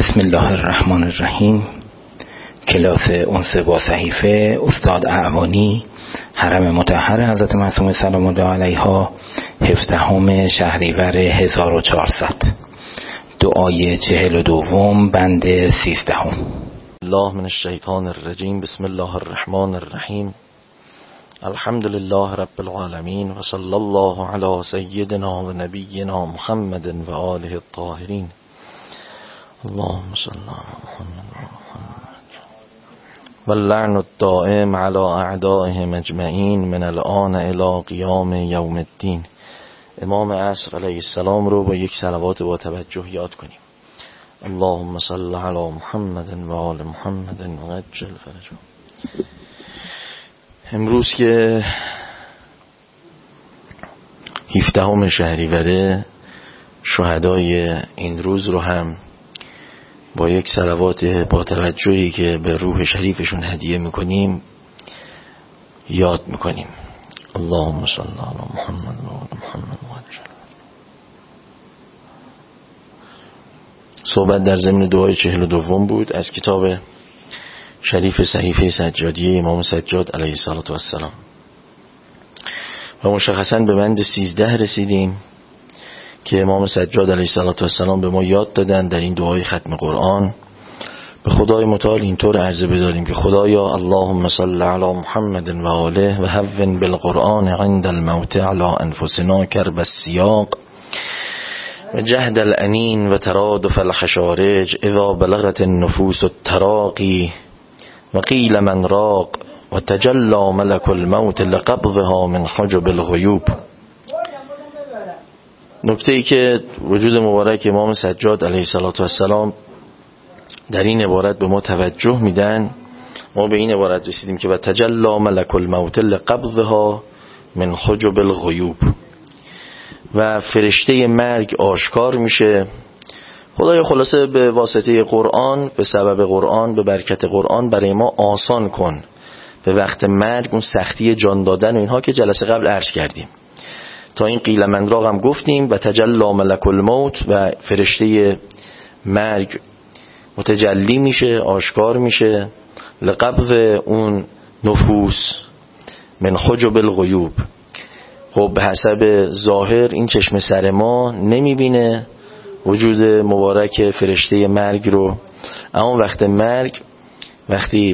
بسم الله الرحمن الرحیم. کلاس انس با صحیفه استاد اعوانی، حرم مطهر حضرت معصومه سلام الله علیها، 17 شهریور 1400. دعای 42 بند 13. الله من الشیطان الرجیم. بسم الله الرحمن الرحیم. الحمد لله رب العالمین و صلی الله علی سیدنا و نبینا محمد و آله الطاهرین. اللهم صل علی محمد و اللعن الدائم علی اعدائهم اجمعین من الآن الی قیام یوم الدین. امام عصر علیه السلام رو با یک صلوات با توجه یاد کنیم. اللهم صل علی محمد و آل محمد و عجل فرجهم. امروز که 17 شهریور، شهدای این روز رو هم با یک صلوات با توجهی که به روح شریفشون هدیه میکنیم یاد میکنیم. اللهم صل علی محمد و آل محمد و عجل. صحبت در ضمن دعای 42 بود از کتاب شریف صحیفه سجادیه امام سجاد علیه السلام و مشخصا به بند 13 رسیدیم که امام سجاد علیه السلام به ما یاد دادن در این دعای ختم قرآن به خدای متعال اینطور عرضه بداریم که خدایا اللهم صل علی محمد و آله و هون بالقرآن عند الموت علی انفسنا کرب السیاق و جهد الانین و ترادف الخشارج اذا بلغت النفوس التراقی و قیل من راق و تجلا ملک الموت لقبضها من حجب الغیوب. نکته ای که وجود مبارک امام سجاد علیه السلام در این عبارت به ما توجه میدن، ما به این عبارت رسیدیم که و تجلا ملک الموت لقبضها من حجب الغیوب، و فرشته مرگ آشکار میشه. خدای خلاصه به واسطه قرآن، به سبب قرآن، به برکت قرآن برای ما آسان کن به وقت مرگ اون سختی جان دادن و اینها که جلسه قبل عرض کردیم. تا این قیل من راق هم گفتیم و تجلا ملک الموت و فرشته مرگ متجلی میشه، آشکار میشه لقبض اون نفوس من حجب الغیوب. خب به حسب ظاهر این چشم سر ما نمیبینه وجود مبارک فرشته مرگ رو، اما وقت مرگ، وقتی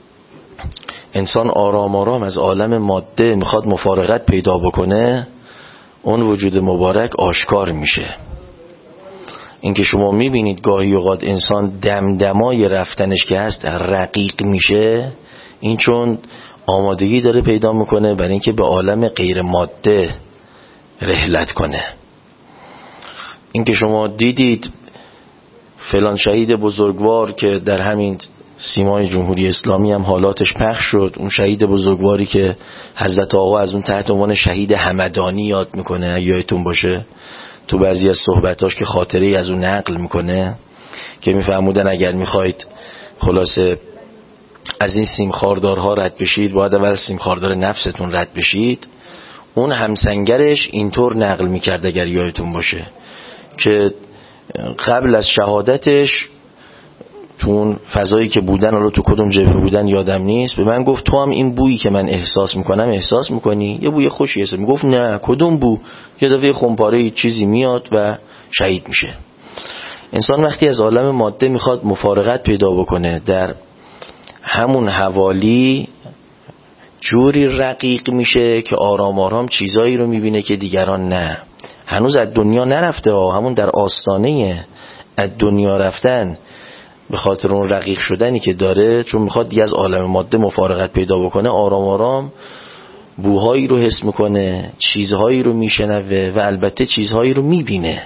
انسان آرام آرام از عالم ماده میخواد مفارقت پیدا بکنه، اون وجود مبارک آشکار میشه. این که شما میبینید گاهی اوقات انسان دمدمای رفتنش که هست رقیق میشه، این چون آمادگی داره پیدا میکنه برای اینکه به عالم غیر ماده رحلت کنه. این که شما دیدید فلان شهید بزرگوار که در همین سیمای جمهوری اسلامی هم حالاتش پخش شد، اون شهید بزرگواری که حضرت آقا از اون تحت عنوان شهید همدانی یاد میکنه، یادتون باشه تو بعضی از صحبتاش که خاطره از اون نقل میکنه که میفرمودن اگر میخواید خلاصه از این سیم خاردارها رد بشید باید اول سیم خاردار نفستون رد بشید. اون همسنگرش اینطور نقل میکرد اگر یادتون باشه که قبل از شهادتش تو اون فضایی که بودن، حالا تو کدوم جبهه بودن یادم نیست، به من گفت تو هم این بویی که من احساس میکنم احساس میکنی؟ یه بوی خوشی هست. میگفت نه کدوم بو؟ یه دفعه خمپاره چیزی میاد و شهید میشه. انسان وقتی از عالم ماده میخواد مفارقت پیدا بکنه، در همون حوالی جوری رقیق میشه که آرام آرام چیزایی رو میبینه که دیگران نه. هنوز از دنیا نرفته همون در آستانه از دنیا رفتن به خاطر اون رقیق شدنی که داره، چون میخواد دیگه از عالم ماده مفارقت پیدا بکنه، آرام آرام بوهایی رو حس میکنه، چیزهایی رو میشنوه و البته چیزهایی رو میبینه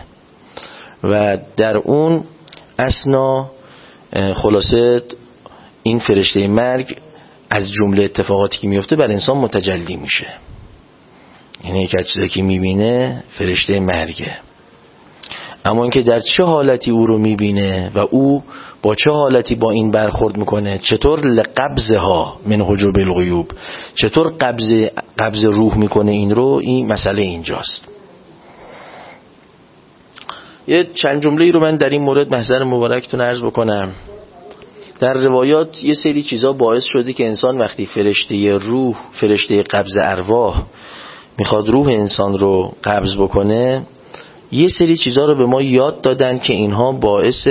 و در اون اثنا خلاصه این فرشته مرگ از جمله اتفاقاتی که میفته بر انسان متجلی میشه. یعنی یک چیزی که میبینه فرشته مرگه، اما اینکه در چه حالتی او رو میبینه و او با چه حالتی با این برخورد میکنه، چطور لقبضها من حجب الغیوب، چطور قبض روح میکنه این رو، این مسئله اینجاست. یه چند جمله‌ای رو من در این مورد محضر مبارکتون عرض بکنم. در روایات یه سری چیزا باعث شده که انسان وقتی فرشته روح، فرشته قبض ارواح میخواد روح انسان رو قبض بکنه، یه سری چیزا رو به ما یاد دادن که اینها باعث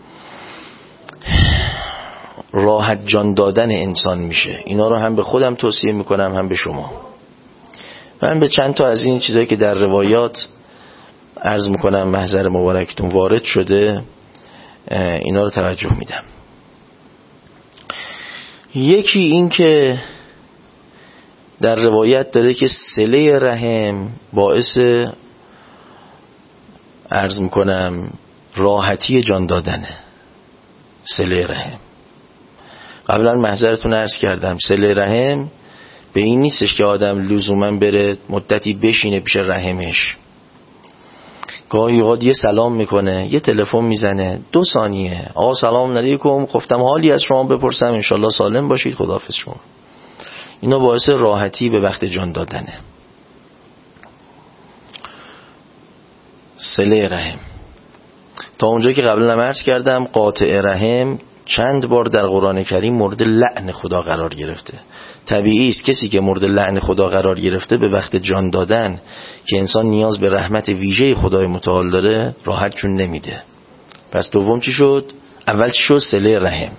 راحت جان دادن انسان میشه. اینا رو هم به خودم توصیه میکنم هم به شما. من به چند تا از این چیزایی که در روایات عرض میکنم محضر مبارکتون وارد شده اینا رو توجه میدم. یکی این که در روایت داره که صله رحم باعث عرض میکنم راحتی جان دادنه. صله رحم قبلا محضرتون عرض کردم صله رحم به این نیستش که آدم لزوما بره مدتی بشینه پیش رحمش، گاهی اوقات یه سلام میکنه، یه تلفن میزنه، 2 ثانیه آقا سلام علیکم، گفتم حالی از شما بپرسم، انشالله سالم باشید، خداحافظ شما. اینا باعث راحتی به وقت جان دادنه. صله رحم تا اونجا که قبلا عرض کردم قاطع رحم چند بار در قرآن کریم مورد لعن خدا قرار گرفته. طبیعی است کسی که مورد لعن خدا قرار گرفته به وقت جان دادن که انسان نیاز به رحمت ویژه خدای متعال داره راحت جون نمیده. پس دوم چی شد؟ اول چی شد؟ صله رحم.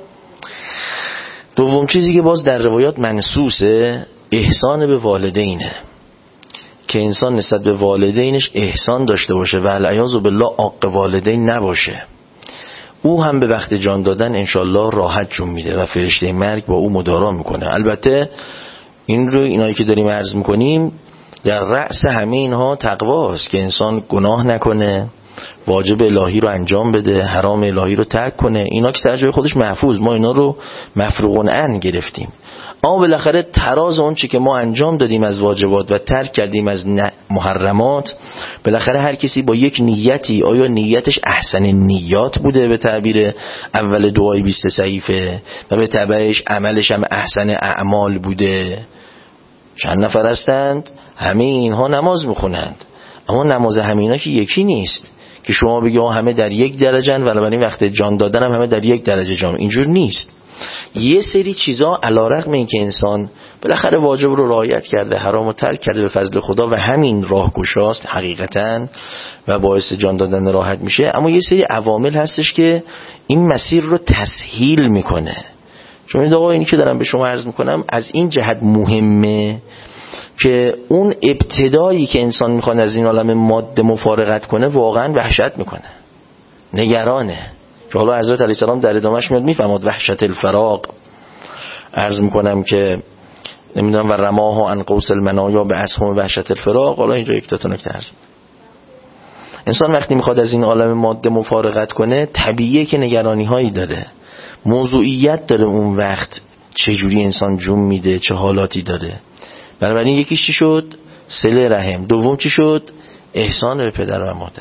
دوم چیزی که باز در روایات منصوصه احسان به والدینه، که انسان نسبت به والدینش احسان داشته باشه و العیاذ بالله عاق والدین نباشه. او هم به وقت جان دادن انشالله راحت جون میده و فرشته مرگ با او مدارا میکنه. البته اینایی که داریم عرض میکنیم در رأس همه اینها تقواست که انسان گناه نکنه، واجب الهی رو انجام بده، حرام الهی رو ترک کنه. اینا که سر جای خودش محفوظ، ما اینا رو مفروغ عن گرفتیم. اما بالاخره تراز اون چی که ما انجام دادیم از واجبات و ترک کردیم از محرمات، بالاخره هر کسی با یک نیتی، آیا نیتش احسن نیات بوده به تعبیر اول دعای 20 صحیفه و به تبعش عملش هم احسن اعمال بوده. چند نفر هستند همه اینها نماز میخونند، اما نماز همینا که یکی نیست که شما بگی همه در یک درجه و بنابراین وقت جان دادن هم همه در یک درجه جان. اینجور نیست. یه سری چیزا علیرغم این که انسان بالاخره واجب رو رعایت کرده، حرام رو ترک کرده به فضل خدا و همین راهگشاست حقیقتا و باعث جان دادن راحت میشه، اما یه سری عوامل هستش که این مسیر رو تسهیل میکنه. چون این آقا اینی که دارم به شما عرض میکنم از این جهت مهمه که اون ابتدایی که انسان میخواد از این عالم ماده مفارقت کنه واقعا وحشت میکنه، نگرانه. که حالا حضرت علیه السلام در ادامهش میاد میفهمد وحشت الفراق. عرض میکنم که نمیدونم و رماها عن قوس المنایا به اسهم وحشت الفراق. حالا اینجا یک تا نکته عرض. انسان وقتی میخواد از این عالم ماده مفارقت کنه طبیعیه که نگرانی هایی داره، موضوعیت داره اون وقت چجوری انسان جون میده، چه حالاتی داره. بنابراین یکیش چی شد؟ صله رحم. دوم چی شد؟ احسان به پدر و مادر.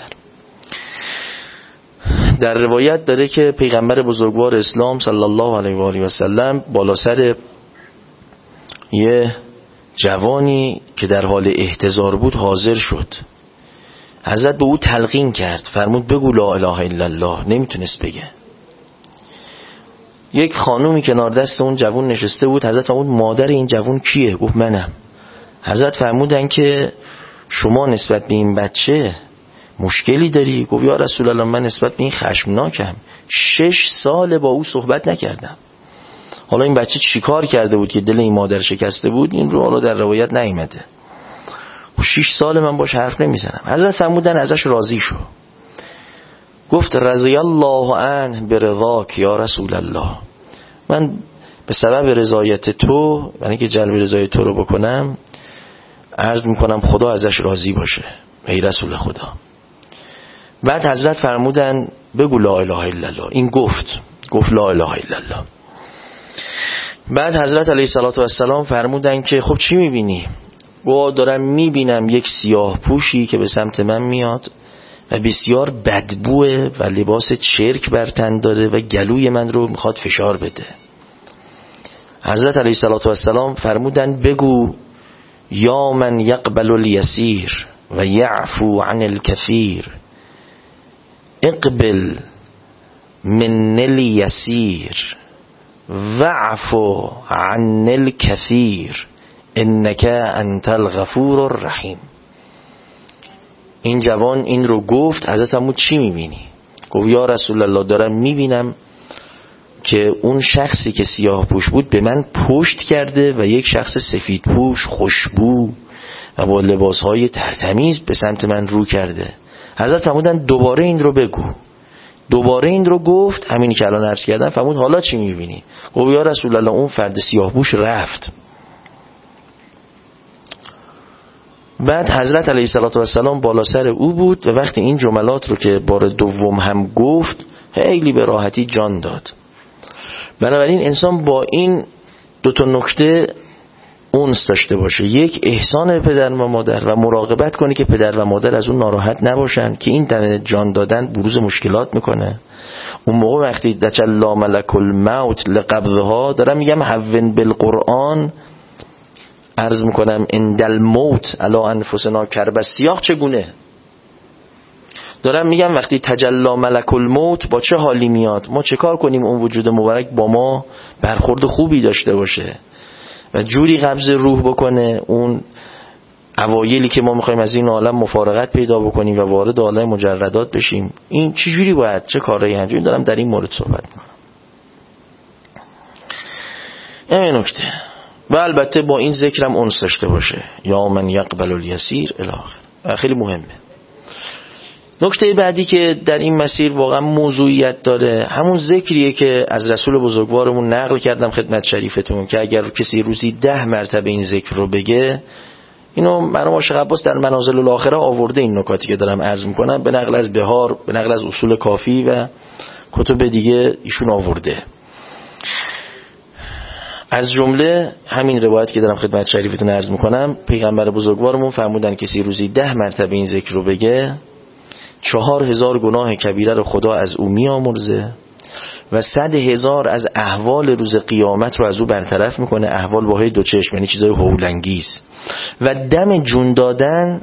در روایت داره که پیغمبر بزرگوار اسلام صلی الله علیه و آله و سلم بالا سر یه جوانی که در حال احتضار بود حاضر شد. حضرت به او تلقین کرد، فرمود بگو لا اله الا الله. نمیتونست بگه. یک خانومی کنار دست اون جوان نشسته بود. حضرت فرمود مادر این جوان کیه؟ گفت منم. حضرت فرمودن که شما نسبت به این بچه مشکلی داری؟ گفت یا رسول الله من نسبت به این خشمناکم، 6 سال با او صحبت نکردم. حالا این بچه چیکار کرده بود که دل این مادر شکسته بود؟ این رو حالا در روایت نیامده. 6 سال من باش حرف نمیزنم. حضرت فرمودن ازش راضی شو. گفت رضی الله عنه برضاک یا رسول الله، من به سبب رضایت تو، یعنی که جلب رضایت تو رو بکنم، عرض میکنم خدا ازش راضی باشه ای رسول خدا. بعد حضرت فرمودن بگو لا اله الا الله. این گفت لا اله الا الله. بعد حضرت علیه السلام فرمودن که خب چی میبینی؟ دارم میبینم یک سیاه پوشی که به سمت من میاد و بسیار بدبوه و لباس چرک بر تن داره و گلوی من رو میخواد فشار بده. حضرت علیه السلام فرمودن بگو یا من یقبل الیسیر و یعفو عن الکثیر اقبل من الیسیر واعفو عن الکثیر انک انت الغفور الرحیم. این جوان این رو گفت. حضرت عمو چی میبینی؟ گفت یا رسول الله دارم میبینم که اون شخصی که سیاه پوش بود به من پشت کرده و یک شخص سفید پوش خوشبو و با لباسهای ترتمیز به سمت من رو کرده. حضرت فرمودن دوباره این رو بگو. دوباره این رو گفت. همینی که الان عرض کردم. فرمود حالا چی میبینی؟ گفت یا رسول الله اون فرد سیاه پوش رفت. بعد حضرت علیه السلام بالا سر او بود و وقتی این جملات رو که بار دوم هم گفت خیلی به راحتی جان داد. بنابراین انسان با این دو تا نکته اونس داشته باشه. یک، احسان به پدر و مادر و مراقبت کنه که پدر و مادر از اون ناراحت نباشن که این دم جان دادن بروز مشکلات میکنه. اون موقع وقتی تجلی ملک الموت لقبضها، دارم میگم حون بالقرآن، عرض میکنم عند الموت علی انفسنا کرب السیاح چگونه؟ دارم میگم وقتی تجلی ملک الموت با چه حالی میاد؟ ما چه کار کنیم اون وجود مبارک با ما برخورد خوبی داشته باشه و جوری قبض روح بکنه اون اوایلی که ما میخوایم از این عالم مفارقت پیدا بکنیم و وارد عالم مجردات بشیم. این چه جوری باید چه کارهایی انجام دارم در این مورد صحبت میکنم. این نکته. و البته با این ذکرم انس داشته باشه یا من یقبل الیسیر الی آخر. خیلی مهمه. نکته بعدی که در این مسیر واقعا موضوعیت داره همون ذکریه که از رسول بزرگوارمون نقل کردم خدمت شریفتون که اگر کسی روزی 10 مرتبه این ذکر رو بگه، اینو مرحوم عاشق عباس در منازل الاخره آورده این نکاتی که دارم عرض میکنم به نقل از بهار، به نقل از اصول کافی و کتب دیگه ایشون آورده. از جمله همین روایت که دارم خدمت شریفتون عرض میکنم، پیغمبر بزرگوارمون فرمودن کسی روزی 10 مرتبه این ذکر رو بگه 4000 گناه کبیره رو خدا از او میامرزه و 100,000 از احوال روز قیامت رو از او برطرف میکنه. احوال باهای دو چشم، یعنی چیزای هولانگیز. و دم جون دادن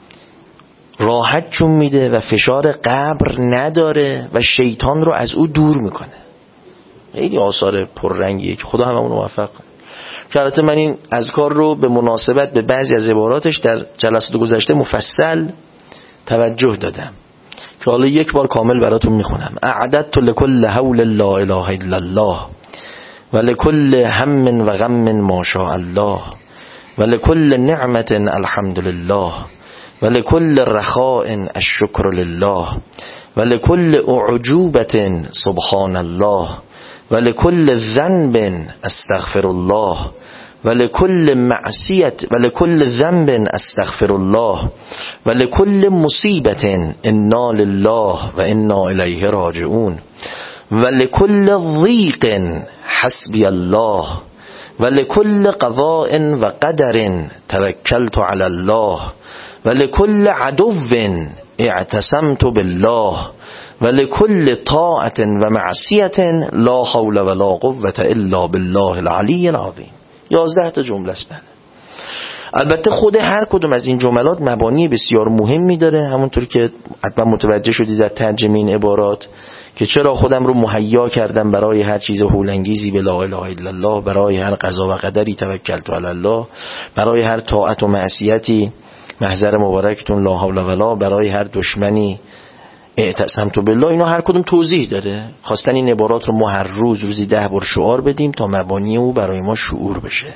راحت جون میده و فشار قبر نداره و شیطان رو از او دور میکنه. خیلی آثار پررنگیه که خدا هممون موفق کنه. که البته من این اذکار رو به مناسبت به بعضی از عباراتش در جلسات گذشته مفصل توجه دادم که حالا یک بار کامل براتون میخونم. اعددت لكل حول لا اله الا الله و لكل هم و غم ما شاء الله و لكل نعمت الحمد لله و لكل رخاء الشکر لله و لكل اعجوبة سبحان الله و لكل ذنب استغفر الله و لكل معصیة و لكل ذنب استغفر الله و لكل مصیبة انا لله و انا الیه راجعون و لكل ضیق حسبی الله و لكل قضاء و قدر توکلت علی الله و لكل عدو اعتصمت بالله و لكل طاعة و معصیة لا حول ولا قوة الا بالله العلی العظیم. 11 تا جمله است. البته خود هر کدوم از این جملات مبانی بسیار مهمی داره، همونطور که حتما متوجه شدید در ترجمه این عبارات که چرا خودم رو مهیا کردم برای هر چیز هولانگیزی به لا اله الا الله، برای هر قضا و قدری توکلت علی الله، برای هر طاعت و معصیتی محضر مبارکتون لا حول ولا، برای هر دشمنی اعتصمت بالله. اینا هر کدوم توضیح داره. خواستن این عبارات رو ما هر روز روزی 10 بار شعار بدیم تا مبانی او برای ما شعور بشه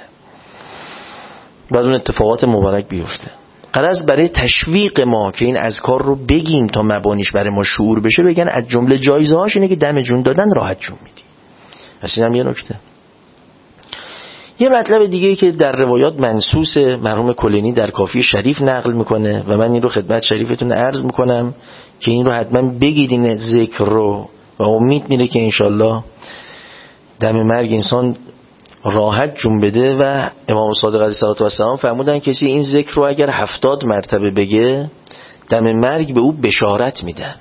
و از اون اتفاقات مبارک بیفته. غرض برای تشویق ما که این اذکار رو بگیم تا مبانیش برای ما شعور بشه، بگن از جمله جایزه هاش اینه که دم جون دادن راحت جون میدی. پس اینم یه نکته. یه مطلب دیگه که در روایات منصوص مرحوم کلینی در کافی شریف نقل میکنه و من این رو خدمت شریفتون عرض میکنم که این رو حتما بگیرین ذکر رو و امید میره که انشالله دم مرگ انسان راحت جون بده. و امام صادق علیه السلام فرمودن کسی این ذکر رو اگر 70 مرتبه بگه دم مرگ به او بشارت میدن.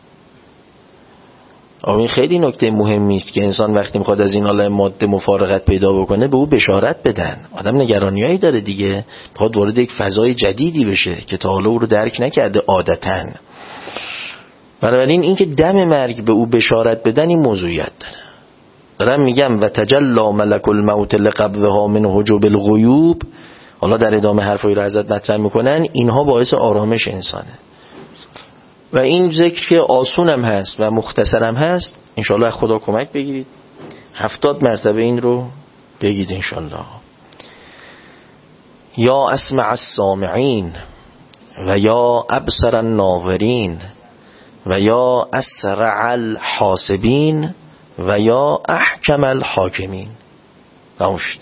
این خیلی نکته مهمی است که انسان وقتی میخواد از این عالم ماده مفارقت پیدا بکنه به او بشارت بدن. آدم نگرانیایی داره دیگه، میخواد وارد یک فضای جدیدی بشه که تا حالا او رو درک نکرده عادتاً. بنابراین این که دم مرگ به او بشارت بدن این موضوعیت داره. دارم میگم و تجلی ملک الموت لقبضها من حجب الغیوب. حالا در ادامه حرفایی رو حضرت مطرح میکنن، اینها باعث آرامش انسانه و این ذکر که آسونم هست و مختصرم هست، انشاءالله خدا کمک بگیرید 70 مرتبه این رو بگید انشاءالله. یا اسمع السامعین و یا ابصر الناظرین و یا اسرع الحاسبین و یا احکم الحاکمین. نموشد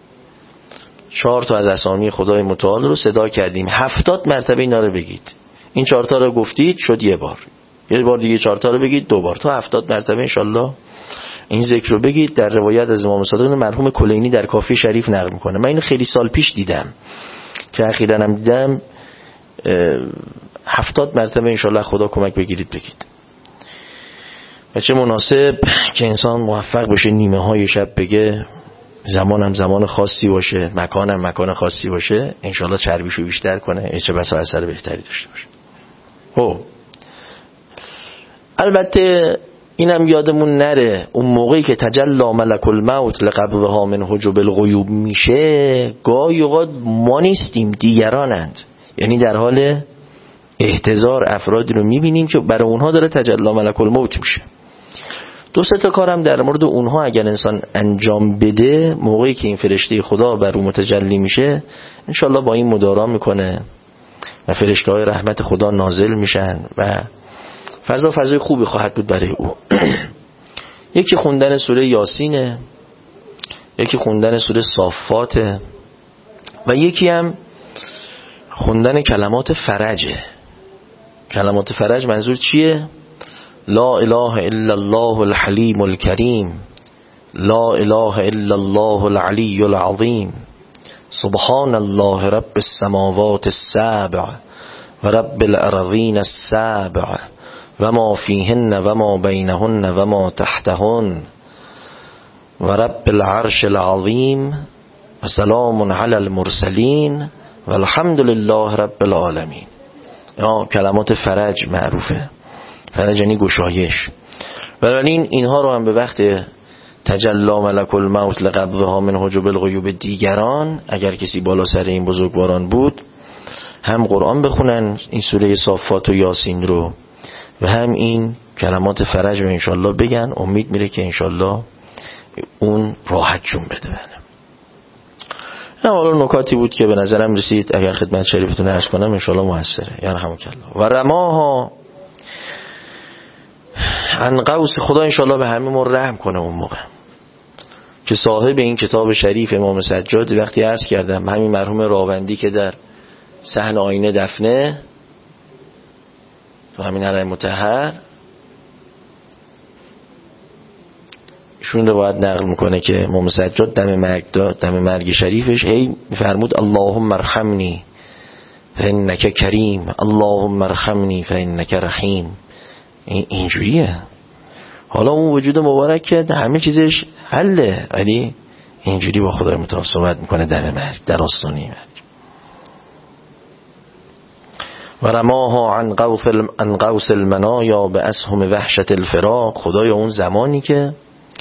4 تا از اسامی خدای متعال رو صدا کردیم، 70 مرتبه اینا رو بگید. این 4 تا رو گفتید شد یه بار دیگه 4 تا رو بگید 2 بار، تا 70 مرتبه انشالله این ذکر رو بگید. در روایت از امام صادق مرحوم کلینی در کافی شریف نقل میکنه. من اینو خیلی سال پیش دیدم که اخیراً هم دیدم. 70 مرتبه انشالله خدا کمک بگیرید بگید. و چه مناسب که انسان موفق بشه نیمه های شب بگه، زمانم زمان خاصی باشه، مکانم مکان خاصی باشه، انشالله چربیشو بیشتر کنه، چه بسا اثر بهتری داشته باشه. البته اینم یادمون نره اون موقعی که تجلی ملک الموت لقبضها من حجب الغیوب میشه، گاهی اوقات ما نیستیم، دیگرانند. یعنی در حال احتضار افرادی رو میبینیم که برای اونها داره تجلی ملک الموت میشه. 2-3 تا کارم در مورد اونها اگر انسان انجام بده، موقعی که این فرشته خدا بر او متجلی میشه، انشالله با این مدارا میکنه و فرشته های رحمت خدا نازل میشن و فضای خوبی خواهد بود برای او. یکی خوندن سوره یاسینه، یکی خوندن سوره صافاته و یکی هم خوندن کلمات فرجه. کلمات فرج منظور چیه؟ لا اله الا الله الحلیم الکریم، لا اله الا الله العلی العظیم، سبحان الله رب السماوات السبع و رب الارضین السبع و ما فیهن و ما بینهن و ما تحتهن و رب العرش العظیم و سلام علی المرسلین و الحمد لله رب العالمین. کلمات فرج معروفه. فرج یعنی گشایش. بنابراین اینها رو هم به وقت تجلی ملک الموت لقبضها من حجب الغیوب دیگران، اگر کسی بالا سر این بزرگواران بود، هم قرآن بخونن این سوره صافات و یاسین رو و هم این کلمات فرج رو انشالله بگن. امید میره که انشالله اون راحت جون بده. حالا نکاتی بود که به نظرم رسید اگر خدمت شریفتون عرض کنم انشالله موثره. یرحمک الله. و رماها عن قوس. خدا انشالله به همه ما رحم کنه. اون موقع که صاحب این کتاب شریف امام سجاد وقتی عرض کردم، همین مرحوم راوندی که در صحن آینه دفنه تو همین حرم مطهر، ایشون رو باید نقل میکنه که امام سجاد دم مرگ شریفش هی میفرمود اللهم ارحمنی فانک کریم، اللهم ارحمنی فانک رحیم. اینجوریه. حالا اون وجود مبارک که همه چیزش حله، ولی اینجوری با خدای متعال صحبت میکنه دم مرگ، در آستانه مرگ. و رماها عن قوس المنایا به اسهم وحشت الفراق. خدای اون زمانی که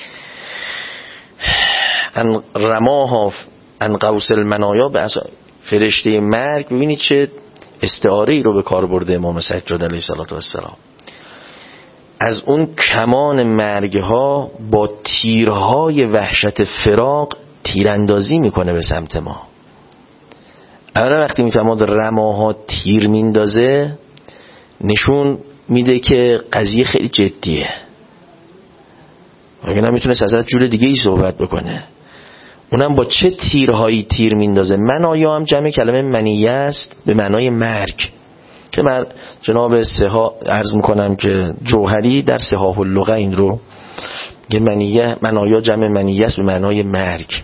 رماها عن قوس المنایا به فرشته مرگ، ببینید چه استعاره رو به کار برده امام سجاد علیه السلام. از اون کمان مرگ ها با تیرهای وحشت فراق تیراندازی میکنه به سمت ما. اولا وقتی میفهمد رماها تیر میندازه، نشون میده که قضیه خیلی جدیه. اگه نمیتونست از جور دیگه ای صحبت بکنه. اونم با چه تیرهایی تیر میندازه. منایا هم جمع کلمه منیه است به معنای مرگ که من جناب عرض میکنم که جوهری در صحاح اللغه این رو یه منایا جمع منیه است به معنای مرگ.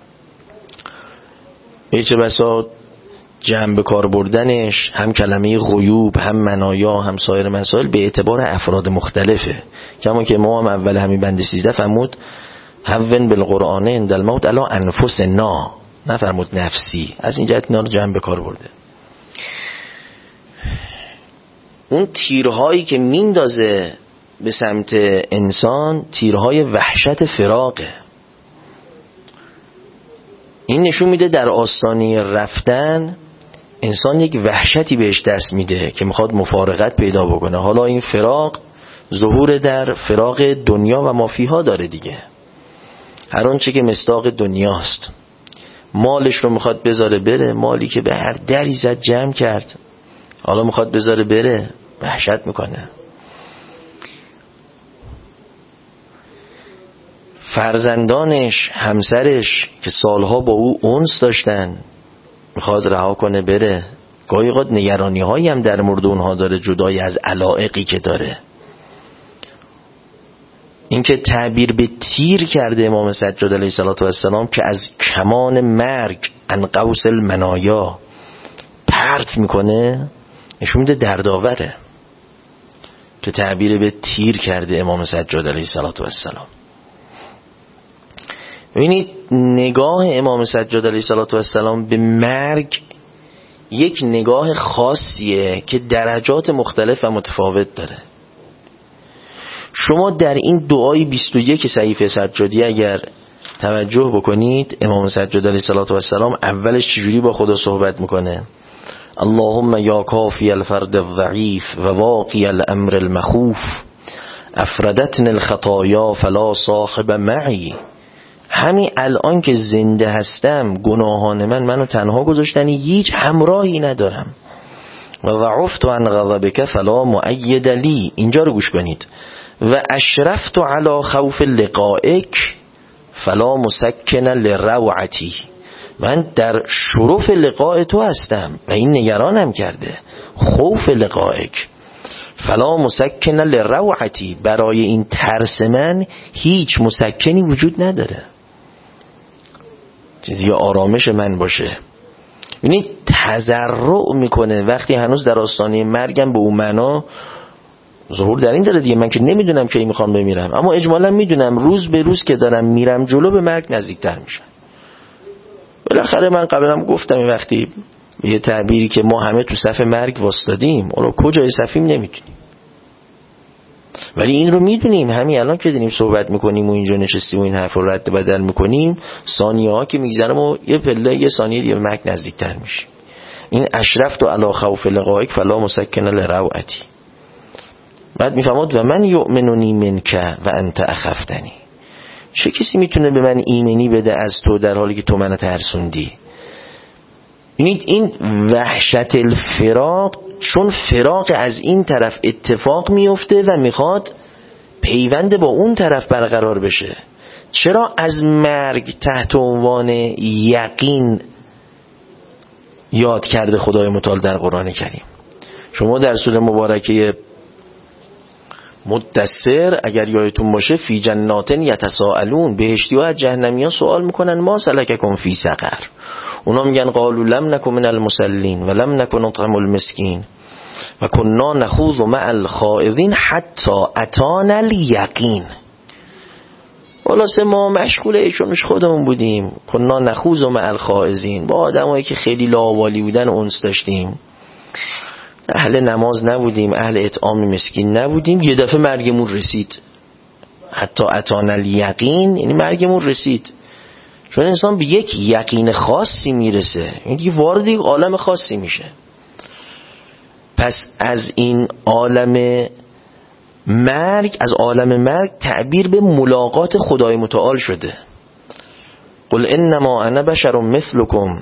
چه بسا جمع به کار بردنش هم کلمه غیوب هم منایا هم سایر مسائل به اعتبار افراد مختلفه. کما که ما هم اول همین بند 13 فرمود هون بالقرآن عند الموت الا انفسنا، نفرمود نفسی. از این جهت اینا رو جمع به کار برده. اون تیرهایی که میندازه به سمت انسان تیرهای وحشت فراقه. این نشون میده در آستانه رفتن انسان یک وحشتی بهش دست میده که میخواد مفارقت پیدا بکنه. حالا این فراق ظهور در فراق دنیا و مافیها داره دیگه. هر آنچه که مصداق دنیاست، مالش رو میخواد بذاره بره، مالی که به هر دری زد جمع کرد حالا میخواد بذاره بره، وحشت میکنه. فرزندانش، همسرش که سالها با او انس داشتن میخواد رها کنه بره. گاهی اوقات نگرانی هایی هم در مورد اونها داره جدای از علایقی که داره. اینکه تعبیر به تیر کرده امام سجاد علیه السلام که از کمان مرگ ان قوس المنایا پرت میکنه، نشون میده دردآوره که تعبیر به تیر کرده امام سجاد علیه السلام. ببینید نگاه امام سجاد علیه السلام به مرگ یک نگاه خاصیه که درجات مختلف و متفاوت داره. شما در این دعای 21 صحیفه سجادی اگر توجه بکنید، امام سجاد علیه السلام اولش چجوری با خدا صحبت میکنه؟ اللهم یا کافی الفرد الضعیف و واقی الامر المخوف افردتن الخطایا فلا صاحب معی. همین الان که زنده هستم گناهان منو تنها گذاشتن، هیچ همراهی ندارم. و ضعفت عن غضبک فلا مؤید لی. اینجا رو گوش کنید. و اشرفت علی خوف لقائک فلا مسکن لروعتی. من در شرف لقاء تو هستم و این نگرانم کرده. خوف لقائک فلا مسکن لروعتی، برای این ترس من هیچ مسکنی وجود نداره، چیزی آرامش من باشه. یعنی تضرع میکنه وقتی هنوز در آستانه مرگم. به اون معنا ظهور در این داره دیگه، من که نمیدونم کی میخوام بمیرم، اما اجمالا میدونم روز به روز که دارم میرم جلو به مرگ نزدیکتر میشم. بالاخره من قبلا گفتم وقتی یه تعبیری که ما همه تو صف مرگ واسطادیم، اون رو کجای صفیم نمیدونیم، ولی این رو میدونیم. همین الان که داریم صحبت میکنیم و اینجا نشستیم و این حرف رو رد بدل میکنیم، ثانیه ها که میگذرم و یه پله یه ثانیه دیگه به مرگ نزدیکتر میشیم. این اشرفت و علی خوف لقائک فلا مسکن لروعتی. بعد میفهمد و من یؤمنونی منک و انت اخفتنی. چه کسی میتونه به من ایمنی بده از تو در حالی که تو منو ترسوندی؟ ببینید این وحشت الفراق، چون فراق از این طرف اتفاق میفته و میخواد پیوند با اون طرف برقرار بشه. چرا از مرگ تحت عنوان یقین یاد کرده خدای متعال در قرآن کریم؟ شما در سوره مبارکه مدثر اگر یادتون باشه، فی جنات یتساءلون، بهشتی‌ها از جهنمیان سوال میکنن ما سلککم فی سقر. اونا میگن قالوا لم نکن من المصلین و لم نکن نطعم المسکین و کنا نخوض مع الخائضین حتی اتانا الیقین. خلاصه ما مشغول ایشونش خودمون بودیم، کنا نخوض مع الخائضین، با آدمایی که خیلی لاوالی بودن انس داشتیم، اهل نماز نبودیم، اهل اطعام مسکین نبودیم. یه دفعه مرگمون رسید، حتی اتانا الیقین، یعنی مرگمون رسید. چون انسان به یک یقین خاصی میرسه، یعنی وارد یک عالم خاصی میشه. پس از این عالم مرگ، از عالم مرگ تعبیر به ملاقات خدای متعال شده. قل انما انا بشر مثلکم،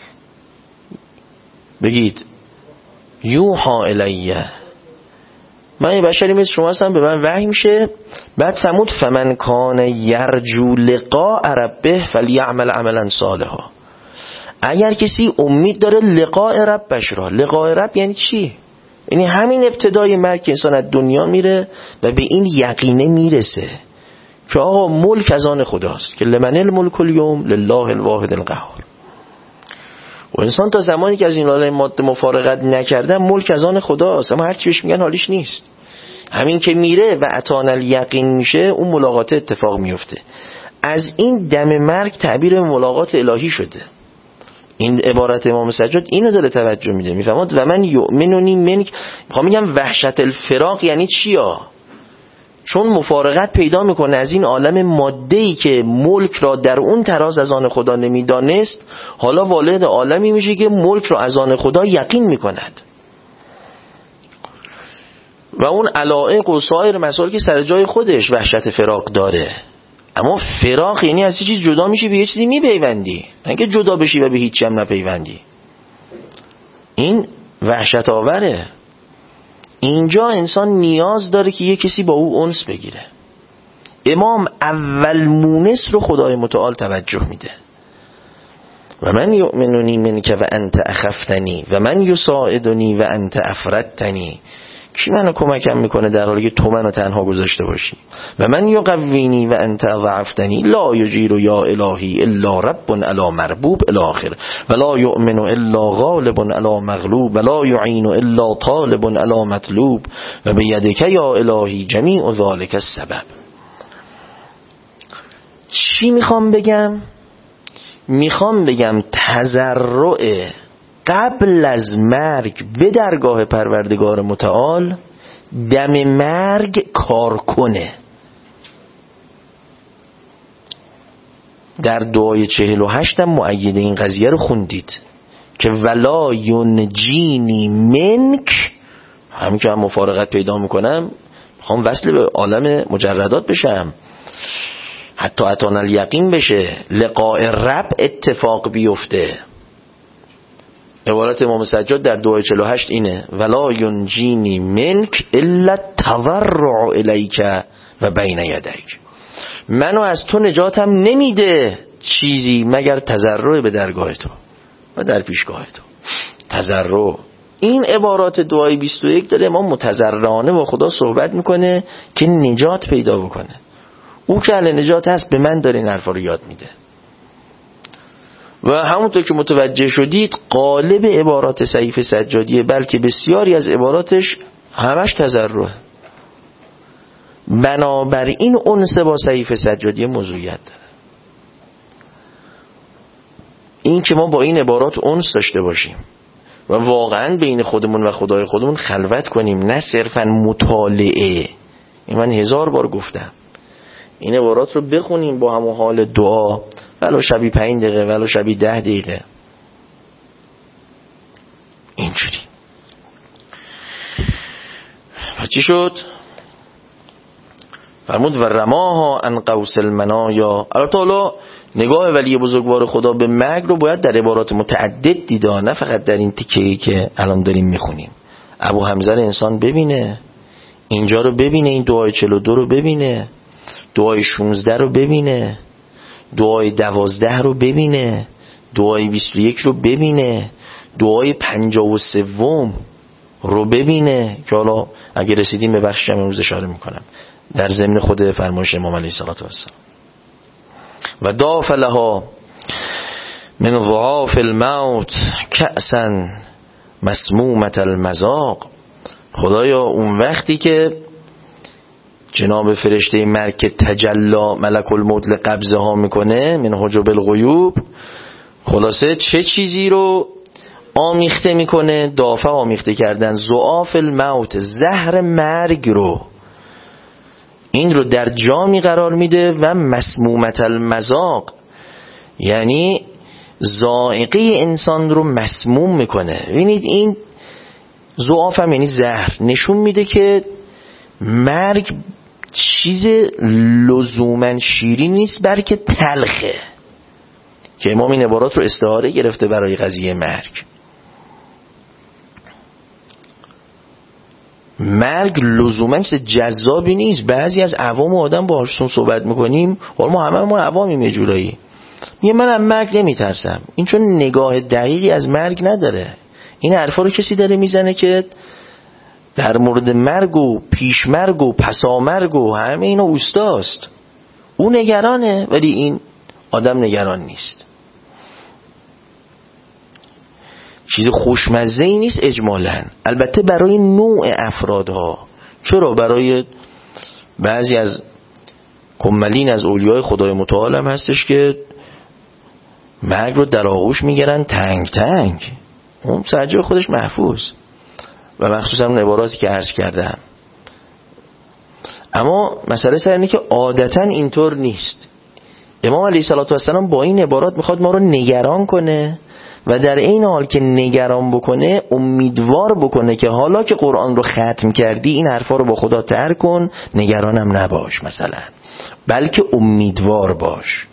بگید یوحا الیه، من یه بشری مثل شما هستم، به من وحی میشه. بعد فرمود فمن کان یرجو لقاء ربه فلیعمل عملا صالحا. اگر کسی امید داره لقاء ربش را، لقاء رب یعنی چی؟ یعنی همین ابتدای مرگ که انسان از دنیا میره و به این یقینه میرسه که آقا ملک از آن خداست، که لمن الملک الیوم لله الواحد القهار. و انسان تا زمانی که از این عالم ماده مفارقت نکرده ملک از آن خداست، اما هر چی بهش میگن حالیش نیست. همین که میره و اتانا الیقین میشه، اون ملاقات اتفاق میفته. از این دم مرگ تعبیر ملاقات الهی شده. این عبارت امام سجاد اینو داره توجه میده، میفهمید و من یؤمنونی منک. میخوام میگم وحشت الفراق یعنی چیا؟ چون مفارقت پیدا میکنه از این عالم ماده‌ای که ملک را در اون تراز از آن خدا نمیدانست، حالا والد عالمی میشه که ملک را از آن خدا یقین میکند و اون علائق و سایر مسائل که سر جای خودش وحشت فراق داره. اما فراق یعنی از چیزی جدا میشی به یه چیزی میپیوندی، نه اینکه جدا بشی و به هیچ هم نپیوندی. این وحشت آوره. اینجا انسان نیاز داره که یه کسی با او انس بگیره. امام اول مونس رو خدای متعال توجه میده. و من یؤمنونی منک و انت اخفتنی و من یساعدنی و انت افردتنی. کی منو کمکم میکنه در حالی که تو منو تنها گذاشته باشی؟ و من یقوینی و انت ضعفتنی لا یجیر یا الهی الا رب علی مربوب الاخر ولا یؤمن الا غالب علی مغلوب ولا یعین الا طالب علی مطلوب و بیدک یا الهی جمیع ذلک السبب. چی میخوام بگم؟ میخوام بگم تضرع قبل از مرگ به درگاه پروردگار متعال دم مرگ کار کنه. در دعای 48 هم مؤید این قضیه رو خوندید که ولا ینجینی منک، همین که هم مفارقت پیدا میکنم میخوام وصل به عالم مجردات بشم، حتی اتانا الیقین بشه، لقاء رب اتفاق بیفته. عبارت امام سجاد در دعای 48 اینه ولا ینجینی منک الا التضرع الیک و بین یدیک. منو از تو نجاتم نمیده چیزی مگر تضرع به درگاه تو و در پیشگاه تو. تضرع. این عبارات دعای 21 داره امام متضرعانه با خدا صحبت میکنه که نجات پیدا بکنه. او که اهل نجات هست به من داره این حرفا رو یاد میده. و همونطور که متوجه شدید قالب عبارات سیف سجادیه، بلکه بسیاری از عباراتش همش تضرع. بنابراین انس با سیف سجادیه موضوعیت داره. این که ما با این عبارات انس داشته باشیم و واقعا بین خودمون و خدای خودمون خلوت کنیم، نه صرفا مطالعه. این من 1000 بار گفتم این عبارات رو بخونیم با همون حال دعا، ولو شبی 5 دقیقه ولو شبی 10 دقیقه. اینجوری. و چی شد؟ فرمود و رماها ان قوس المنایا. البته حالا نگاه ولی بزرگوار خدا به مرگ رو باید در عبارات متعدد دیده، نه فقط در این تیکه‌ای که الان داریم میخونیم. ابو حمزه رو انسان ببینه، اینجا رو ببینه، این دعای 42 رو ببینه، دعای 16 رو ببینه، دعای 12 رو ببینه، دعای 21 رو ببینه، دعای 53 رو ببینه که حالا اگه رسیدیم به بخشش امروز اشاره میکنم در ضمن خود فرمایش امام علیه الصلوة و السلام. و داف لها من ضعاف الموت کأسا مسمومة المذاق. خدایا اون وقتی که جناب فرشته مرگ که تجلا ملک الموت لقبضه ها میکنه من حجب الغیوب، خلاصه چه چیزی رو آمیخته میکنه؟ دافع آمیخته کردن، ضعاف الموت زهر مرگ رو، این رو در جامی قرار میده و مسمومت المذاق یعنی ذائقه انسان رو مسموم میکنه. ببینید این ضعاف هم یعنی زهر، نشون میده که مرگ چیز لزومن شیرین نیست بلکه تلخه، که امام این عبارات رو استعاره گرفته برای قضیه مرگ. مرگ لزومن چیز جذابی نیست. بعضی از عوام آدم باهاشون صحبت میکنیم، ما همه عوامیم یه جورایی، میگه من از مرگ نمیترسم. این چون نگاه دقیقی از مرگ نداره. این حرفا رو کسی داره میزنه که در مورد مرگ و پیش مرگ و پسا مرگ و همه اینا اوستاست. او نگرانه ولی این آدم نگران نیست. چیز خوشمزه ای نیست اجمالاً، البته برای نوع افرادها. چرا؟ برای بعضی از کمالین از اولیای خدای متعال هم هستش که مرگ رو در آغوش میگیرن تنگ تنگ. اون سجاد خودش محفوظ و مخصوصا اون عباراتی که عرض کردم. اما مسئله سر اینه که عادتا اینطور نیست. امام علیه السلام با این عبارات میخواد ما رو نگران کنه و در این حال که نگران بکنه امیدوار بکنه که حالا که قرآن رو ختم کردی این حرفا رو با خدا ترک کن، نگرانم نباش مثلا، بلکه امیدوار باش.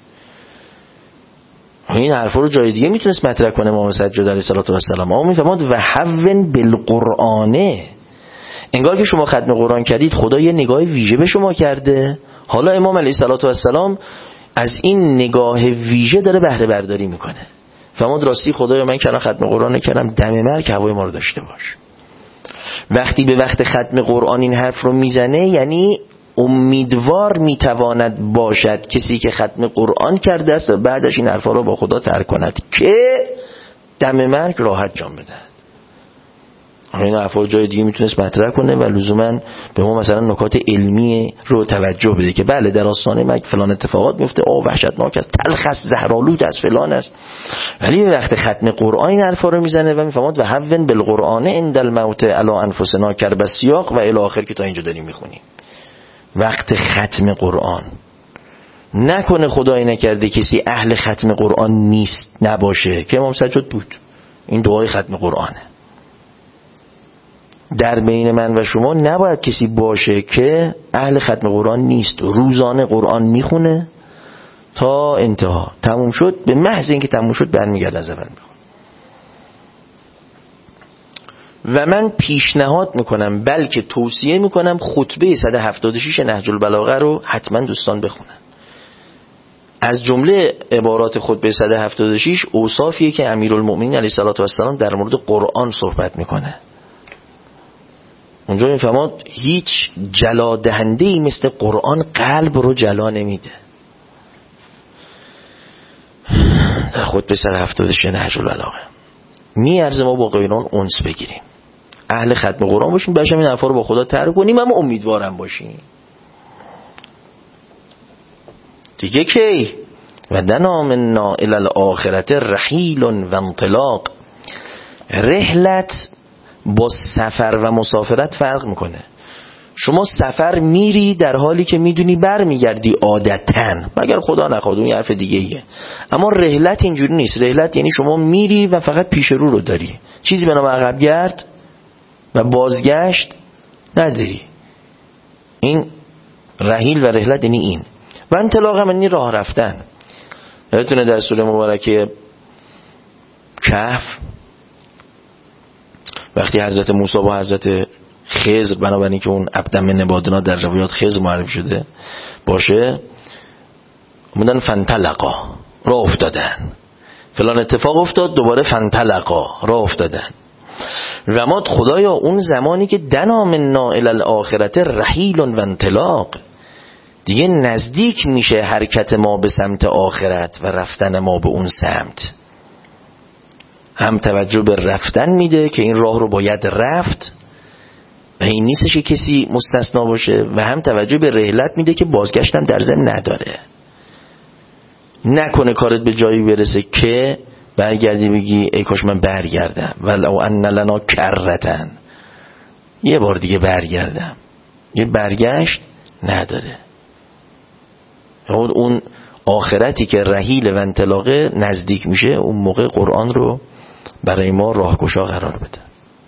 این حرفا رو جای دیگه میتونست مطرح کنه امام سجاد علیه السلام. اما میفهمد و حون بالقرآنه، انگار که شما ختم قرآن کردید خدا یه نگاه ویژه به شما کرده. حالا امام علیه السلام از این نگاه ویژه داره بهره برداری میکنه. فرمود راستی خدایا من که ختم قرآن کردم، دم مرگ هوای ما رو داشته باش. وقتی به وقت ختم قرآن این حرف رو میزنه یعنی امیدوار میتواند باشد کسی که ختم قرآن کرده است و بعدش این حرفا رو با خدا ترک کند که دم مرگ راحت جان بدهد. این حرفا جای دیگه میتونست مطرح کنه و لزوما به ما مثلا نکات علمی رو توجه بده که بله در آستانه مرگ فلان اتفاقات میفته، وحشتناک است، تلخ است، زهرآلود است، فلان است. ولی به وقت ختم قرآن این حرفا رو میزنه و میفهمد و حون بالقرآن عند الموت علی انفسنا کرب السیاق و الی آخر که تا اینجا داریم میخونیم. وقت ختم قرآن نکنه خدایی نکرده کسی اهل ختم قرآن نیست نباشه که امام سجاد بود. این دعای ختم قرآنه. در بین من و شما نباید کسی باشه که اهل ختم قرآن نیست، روزانه قرآن میخونه تا انتها، تموم شد به محض اینکه تموم شد برمیگرد از اول میخونه. و من پیشنهاد میکنم بلکه توصیه میکنم خطبه 176 نهج البلاغه رو حتما دوستان بخونن. از جمله عبارات خطبه 176 اوصافیه که امیرالمؤمنین علیه السلام در مورد قرآن صحبت میکنه. اونجا میفهمد هیچ جلا دهنده‌ای مثل قرآن قلب رو جلا نمیده. در خطبه 176 نهج البلاغه میارزه ما با غیران انس بگیریم، اهل ختم قرآن باشیم، باشیم این حرفا رو با خدا ترک کنیم، اما امیدوارم باشیم. دیگه کی و دنا منا الی الاخرة رحیل و انطلاق. رحلت با سفر و مسافرت فرق میکنه. شما سفر میری در حالی که میدونی برمیگردی عادتاً، مگر خدا نخواد، اون حرف دیگه ایه. اما رحلت اینجوری نیست. رحلت یعنی شما میری و فقط پیش رو داری، چیزی به نام عقب گرد و بازگشت نداری. این رحیل و رحلت یعنی این. و انطلاق هم یعنی راه رفتن. یادتونه در سوره مبارکه کهف وقتی حضرت موسی با حضرت خضر، بنابراین که اون عبد من عبادنا در روایات خضر معرفی شده باشه، اومدن فانطلقا راه افتادن، فلان اتفاق افتاد، دوباره فانطلقا راه افتادن. رماد خدایا اون زمانی که دنا منا الی الاخرة رحیل و انطلاق، دیگه نزدیک میشه حرکت ما به سمت آخرت و رفتن ما به اون سمت. هم توجه به رفتن میده که این راه رو باید رفت و این نیستش که کسی مستثنا باشه، و هم توجه به رحلت میده که بازگشتن در ضمن نداره. نکنه کارت به جایی برسه که برگردی بگی ای کاش من برگردم، ولو ان لنا کرتن، یه بار دیگه برگردم. یه برگشت نداره. اون آخرتی که رحیل و انطلاقه نزدیک میشه، اون موقع قرآن رو برای ما راهگشا قرار بده.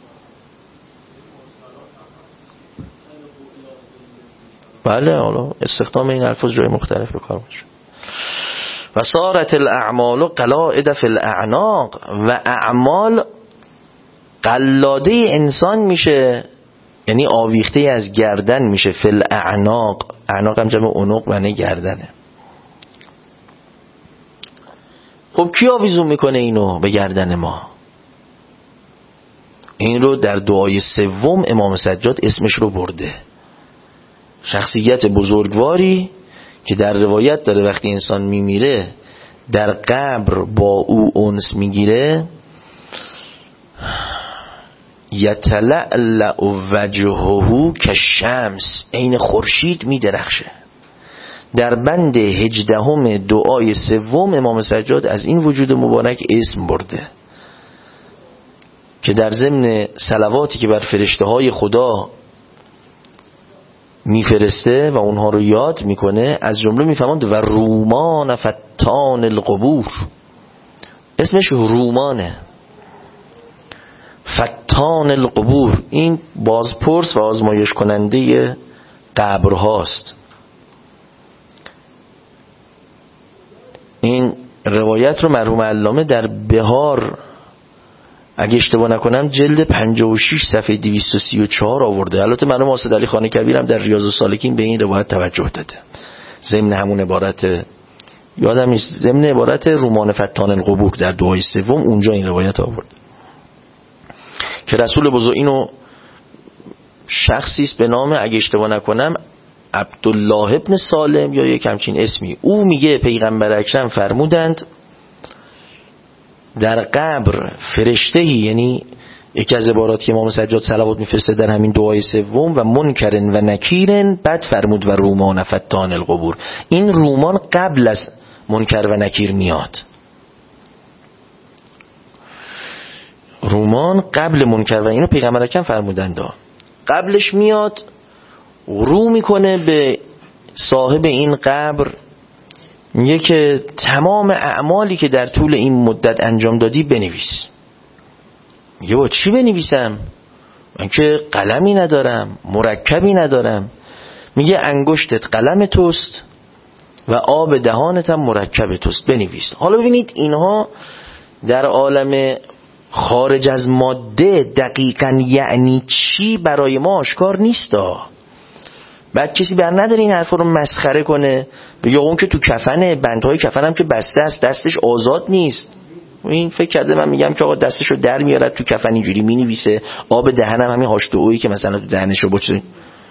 بله، حالا استخدام این الفاظ جای مختلف به کار باشه. و صارت الاعمال قلائد فی الاعناق، و اعمال قلاده انسان میشه، یعنی آویخته از گردن میشه. فی الاعناق، اعناق هم جمع عنق معنی گردنه. خب کی آویزون میکنه اینو به گردن ما؟ این رو در دعای سوم امام سجاد اسمش رو برده. شخصیت بزرگواری که در روایت داره وقتی انسان میمیره در قبر با او انس میگیره، یتلألأ وجهه کالشمس، عین خورشید میدرخشه. در بند 18 دعای سوم امام سجاد از این وجود مبارک اسم برده که در ضمن صلواتی که بر فرشته های خدا میفرسته و اونها رو یاد میکنه از جمله میفهمند و رومان فتان القبور. اسمش رومانه، فتان القبور. این بازپرس و آزمایش کننده قبر هاست. این روایت رو مرحوم علامه در بهار اگه اشتباه نکنم جلد 56 صفحه 234 آورده. البته مرحوم اسد علی خان کبیر هم در ریاض السالکین به این روایت توجه داده، ضمن همون عبارت یادم نیست، ضمن عبارت رومان فتان القبور در دعای سوم اونجا این روایت آورده که رسول بزرگ اینو شخصی است به نام اگه اشتباه نکنم عبدالله ابن سالم یا یک همچین اسمی، او میگه پیغمبر اکرم فرمودند در قبر فرشته‌ای، یعنی یکی از عباراتی که امام سجاد صلوات میفرسته در همین دعای سوم، و منکرن و نکیرن، بعد فرمود و رومان فتان القبور. این رومان قبل از منکر و نکیر میاد، رومان قبل منکر و اینو پیغمبر اکرم فرمودند قبلش میاد، رو میکنه به صاحب این قبر، میگه که تمام اعمالی که در طول این مدت انجام دادی بنویس. میگه با چی بنویسم؟ من که قلمی ندارم، مرکبی ندارم. میگه انگشتت قلم توست و آب دهانت هم مرکب توست، بنویس. حالا ببینید اینها در عالم خارج از ماده دقیقاً یعنی چی برای ما آشکار نیستا. بعد کسی بر نداره این حرفا رو مسخره کنه، بگه اون که تو کفنه، بندهای کفن هم که بسته است، دستش آزاد نیست. این فکر کرده من میگم که آقا دستشو در میارد تو کفن اینجوری مینویسه، آب دهنم همین هاشتویی که مثلا تو دهنشو بچه.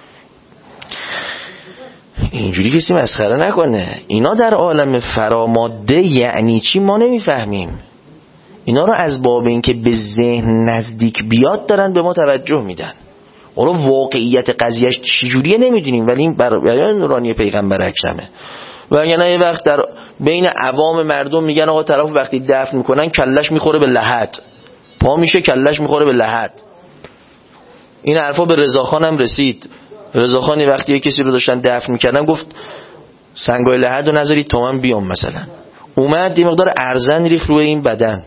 اینجوری کسی مسخره نکنه. اینا در عالم فراماده یعنی چی ما نمیفهمیم. اینا رو از باب این که به ذهن نزدیک بیاد دارن به ما توجه میدن. اونو واقعیت قضیهش چجوریه نمیدونیم، ولی این بیان نورانی پیغمبر اکرمه. و اگر نه یه وقت در بین عوام مردم میگن آقا طرف وقتی دفن میکنن کلش میخوره به لحد، پا میشه کلش میخوره به لحد. این حرفا به رضاخان هم رسید. رضاخانی وقتی یه کسی رو داشتن دفن میکردن گفت سنگای لحد رو نذارید تا من بیام مثلا. اومد یه مقدار ارزن ریخت روی این بدن،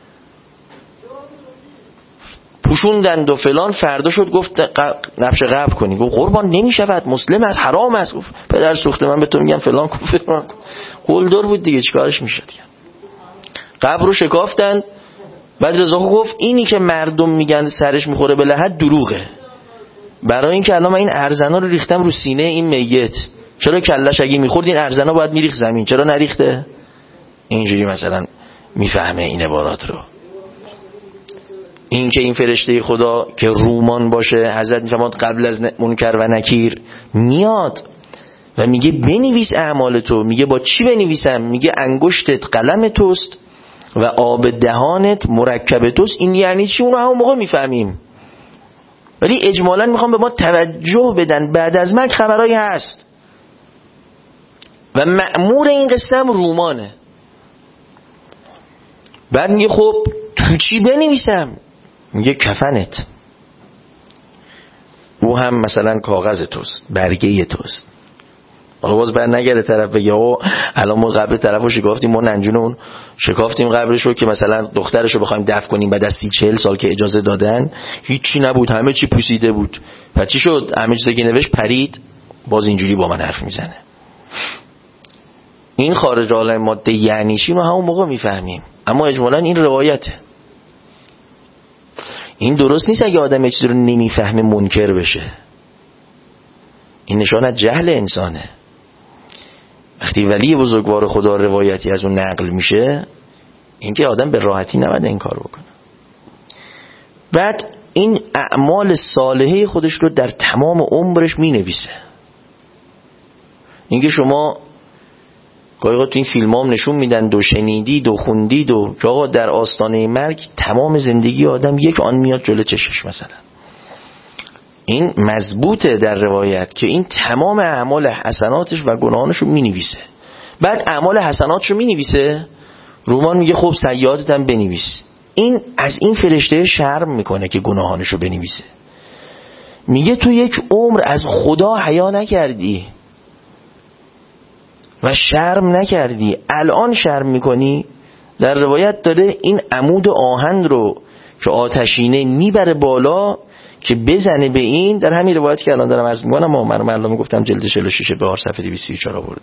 پوشوندند و فلان. فردا شد گفت نفش قبر کنی. گفت قربان نمیشود، مسلم است، حرام است. گفت پدر سوخته من به تو میگم فلان کن فلان. قلدر بود دیگه، چیکارش میشد؟ قبر رو شکافتند. بعد رضا گفت اینی که مردم میگن سرش میخوره به لحد دروغه، برای اینکه الان من این ارزنا رو ریختم رو سینه این میت، چرا کلش اگه میخورد این ارزنا باید میریخت زمین، چرا نریخته؟ اینجوری مثلا میفهمه این عبارات رو. این که این فرشته خدا که رومان باشه، حضرت میفرماد قبل از منکر و نکیر میاد و میگه بنویس اعمال تو. میگه با چی بنویسم؟ میگه انگشتت قلم توست و آب دهانت مرکب توست. این یعنی چی؟ اون رو همون موقع میفهمیم، ولی اجمالا میخوام به ما توجه بدن. بعد از مرگ خبرایی هست و مأمور این قصه هم رومانه. بعد میگه خب تو چی بنویسم؟ میگه کفنت. او هم مثلا کاغذ توست، برگه توست. حالا باز بر نگره طرف بگه او الان ما قبر طرفو شکافتیم، ما ننجونون شکافتیم قبرشو که مثلا دخترشو بخوایم دفن کنیم بعد از 30-40 سال که اجازه دادن، هیچی نبود، همه چی پوسیده بود. پس چی شد؟ همه چیزی که نوشت پرید. باز اینجوری با من حرف میزنه. این خارج عالم ماده یعنی چی ما همون موقع میفهمیم، اما اجمالا این روایته. این درست نیست اگه آدم یه چیزی رو نمیفهمه منکر بشه. این نشان از جهل انسانه. وقتی ولی بزرگوار خدا روایتی از اون نقل میشه، این که آدم به راحتی نباید این کار بکنه. بعد این اعمال صالحه خودش رو در تمام عمرش مینویسه. این که شما گاهی تو این فیلم هم نشون میدن و شنیدید و خوندید و که آقا در آستانه مرگ تمام زندگی آدم یک آن میاد جلو چشش مثلا. این مضبوطه در روایت که این تمام اعمال حسناتش و گناهانش رو مینویسه. بعد اعمال حسناتش رو مینویسه، رومان میگه خب سیئاتت هم بنویس. این از این فرشته شرم میکنه که گناهانش رو بنویسه. میگه تو یک عمر از خدا حیا نکردی و شرم نکردی، الان شرم میکنی. در روایت داره این عمود آهن رو که آتشینه میبره بالا که بزنه به این، در همین روایت که الان دارم عرض میکنم، من معلومه گفتم جلد 46 بهار صفحه 234 آورده.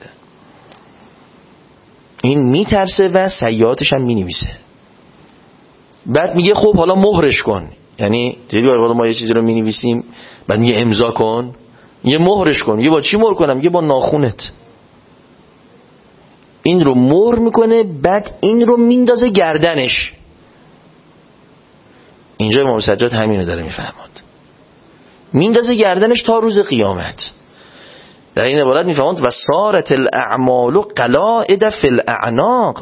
این میترسه و سیئاتش هم مینویسه. بعد میگه خب حالا مهرش کن. یعنی دیدی ما یه چیزی رو مینویسیم بعد میگه امضا کن، یه مهرش کن. یه با چی مهر کنم؟ یه با ناخونت. این رو مهر میکنه، بعد این رو میندازه گردنش. اینجا امام سجاد همینو داره میفهمد، میندازه گردنش تا روز قیامت. در این عبارت میفهمد و صارت الاعمال قلائد فی الاعناق،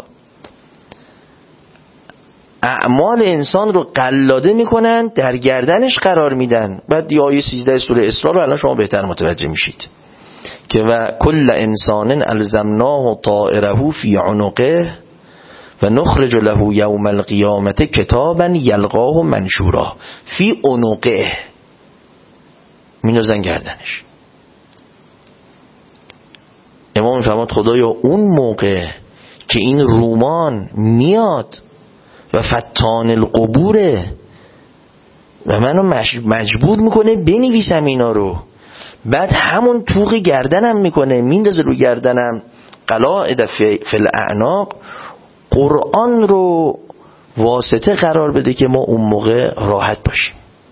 اعمال انسان رو قلاده میکنن، در گردنش قرار میدن. بعد آیه 13 سوره اسراء رو الان شما بهتر متوجه میشید که و کل انسان الزمناه طائره فی عنقه و نخرج له یوم القیامت کتابا یلقاه منشورا. فی عنقه، میندازن گردنش. امام میفرماد خدایا اون موقع که این رومان میاد و فتان القبوره و منو مجبور میکنه بنویسم اینا رو، بعد همون توق گردنم میکنه، میندازه رو گردنم، قلائد فی الاعناق، قرآن رو واسطه قرار بده که ما اون موقع راحت باشیم.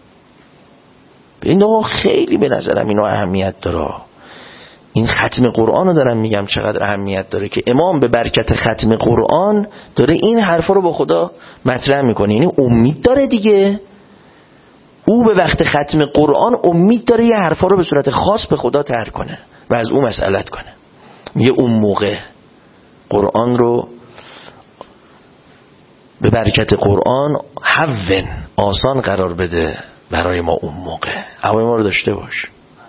این خیلی به نظرم اینا اهمیت داره. این ختم قرآن رو دارم میگم چقدر اهمیت داره که امام به برکت ختم قرآن داره این حرفا رو با خدا مطرح میکنه. یعنی امید داره دیگه، او به وقت ختم قرآن امید داره یه حرفا رو به صورت خاص به خدا طرح کنه و از او مسئلت کنه. میگه اون موقع قرآن رو به برکت قرآن هون، آسان قرار بده برای ما. اون موقع هوای ما رو داشته باش.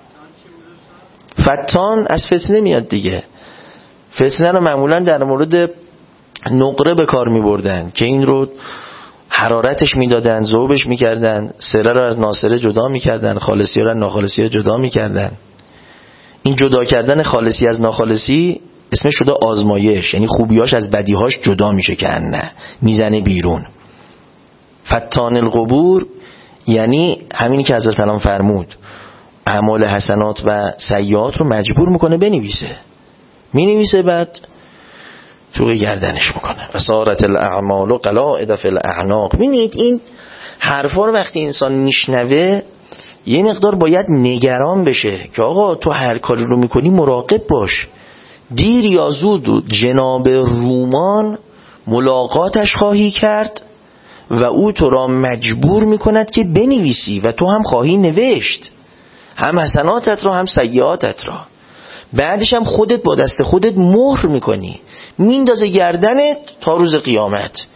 فتان از فتنه میاد دیگه. فتنه رو معمولا در مورد نقره به کار می بردن که این رو حرارتش میدادن، ذوبش میکردن، سره رو از ناصره جدا میکردن، خالصی رو از ناخالصی جدا میکردن. این جدا کردن خالصی از ناخالصی اسمش شده آزمایش، یعنی خوبیاش از بدیهاش جدا میشه که نه میزنه بیرون. فتان القبور یعنی همینی که حضرت الان فرمود، اعمال حسنات و سیئات رو مجبور میکنه بنویسه. مینویسه بعد توی گردنش میکنه. و صارت الاعمال قلائد فی الاعناق. ببینید این حرفا رو وقتی انسان میشنوه یه مقدار باید نگران بشه که آقا تو هر کاری رو میکنی مراقب باش. دیر یا زود جناب رومان ملاقاتش خواهی کرد و او تو را مجبور میکند که بنویسی و تو هم خواهی نوشت، هم حسناتت را هم سیئاتت را. بعدش هم خودت با دست خودت مهر میکنی، میندازه گردنت تا روز قیامت.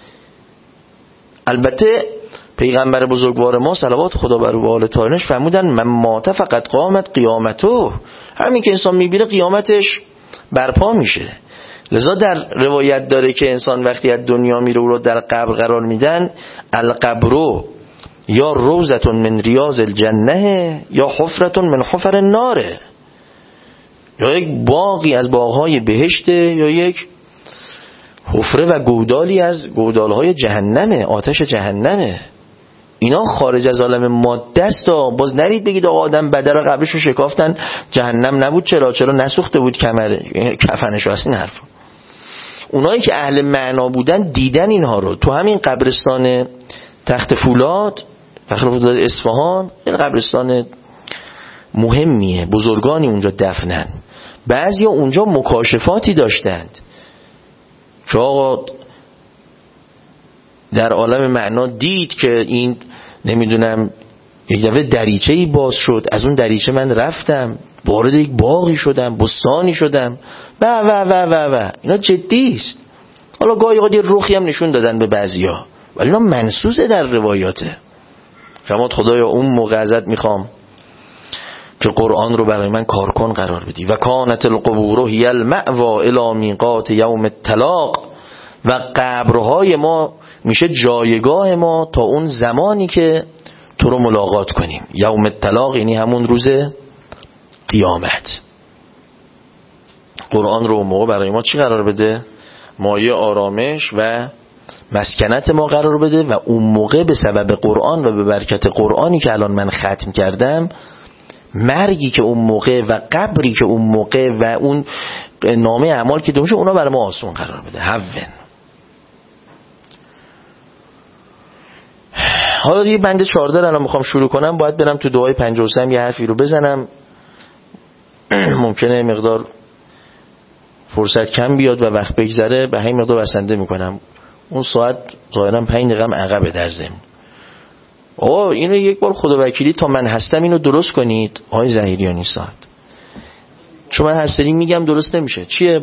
البته پیغمبر بزرگوار ما صلوات خدا بر او و آل طاهرینش فرمودن من مات فقط قامت قیامته، همین که انسان میبینه قیامتش برپا میشه. لذا در روایت داره که انسان وقتی از دنیا میره او رو در قبر قرار میدن، القبر یا روزتون من ریاض الجنه یا حفرتون من حفر النار، یا یک باغی از باغهای بهشته یا یک حفره و گودالی از گودالهای جهنمه، آتش جهنمه. اینا خارج از عالم ماده است. باز نرید بگید آقا آدم بدر قبرش رو شکافتن جهنم نبود، چرا نسوخته بود کفنش رو. این حرفا اونایی که اهل معنا بودن دیدن اینها رو. تو همین قبرستان تخت فولاد اصفهان، این قبرستان مهمیه، بزرگانی اونجا دفنن. بعضیا اونجا مکاشفاتی داشتند که آقا در عالم معنا دید که این نمیدونم یک دفعه دریچه‌ای باز شد، از اون دریچه من رفتم وارد یک باغی شدم، بستانی شدم و اینا جدی است. حالا گاهی اوقات رخی هم نشون دادن به بعضیا، ولی اینا منسوسه در روایاته. فرمود خدایا اون موقع ازت میخوام که قرآن رو برای من کارکن قرار بدی. و کانت القبور هی المأوا الی میقات یوم التلاق، و قبرهای ما میشه جایگاه ما تا اون زمانی که تو رو ملاقات کنیم. یوم التلاق یعنی همون روز قیامت. قرآن رو موقع برای ما چی قرار بده؟ مایه آرامش و مسکنت ما قرار بده. و اون موقع به سبب قرآن و به برکت قرآنی که الان من ختم کردم، مرگی که اون موقع و قبری که اون موقع و اون نامه اعمال که دومشه، اونا برای ما آسون قرار بده. هون. حالا دیگه بنده 14 الان میخوام شروع کنم، باید برم تو دعای 53 یه حرفی رو بزنم. ممکنه مقدار فرصت کم بیاد و وقت بگذره، به همین مقدار بسنده میکنم. اون ساعت ظاهرا 5 دقیقه عقبه در ضمن. اینو یک بار خدا وکیلی تا من هستم اینو درست کنید آقای ظهیریانی ساعت، چون من هستری میگم درست نمیشه. چیه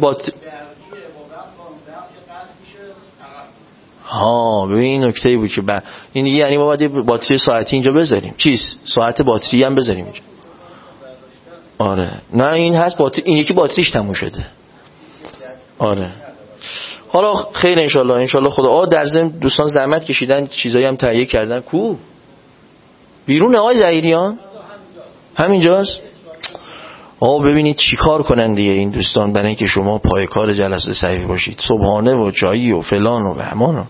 ببین نکته بود که این دیگه، یعنی ما باید باتری ساعتی اینجا بذاریم. ساعت باتری هم بذاریم اینجا. آره نه این هست این یکی باتریش تموم شده. آره حالا خیر انشالله خدا. در ضمن دوستان زحمت کشیدن، چیزایی هم تهیه کردن. کو بیرون آقای ظهیریان همینجاست. ببینید چی کار کنن دیگه این دوستان، برای اینکه شما پای کار جلسه صحیح باشید. صبحانه و چایی و فلان و بهمان.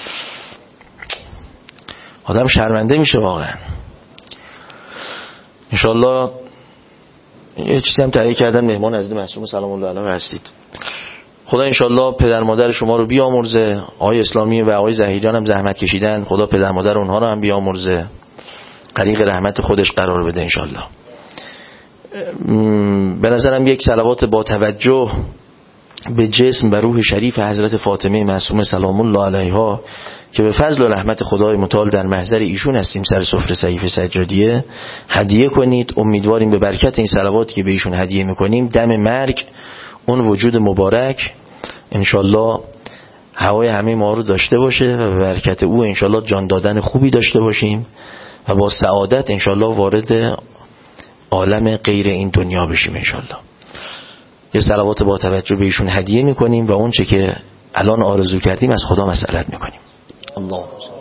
آدم شرمنده میشه واقعا. انشالله یه چیزی هم تهیه کردن، مهمان عزیز معصوم سلام الله علیه هستید. خدا انشالله پدر مادر شما رو بیامرزه. آقای اسلامی و آقای ظهیریان هم زحمت کشیدن، خدا پدر مادر اونها رو هم بیامرزه، غریق رحمت خودش قرار بده انشالله. به نظرم یک صلوات با توجه به جسم و روح شریف حضرت فاطمه معصومه سلام الله علیها که به فضل و رحمت خدای متعال در محضر ایشون هستیم سر سفره صحیفه سجادیه هدیه کنید. امیدواریم به برکت این صلواتی که به ایشون هدیه میکنیم دم مرگ اون وجود مبارک انشالله هوای همه ما رو داشته باشه و به برکت او انشالله جان دادن خوبی داشته باشیم و با سعادت انشالله وارد عالم غیر این دنیا بشیم انشالله. یه صلوات با توجه به ایشون هدیه میکنیم و اون چه که الان آرزو کردیم از خدا مسئلت میکنیم. الله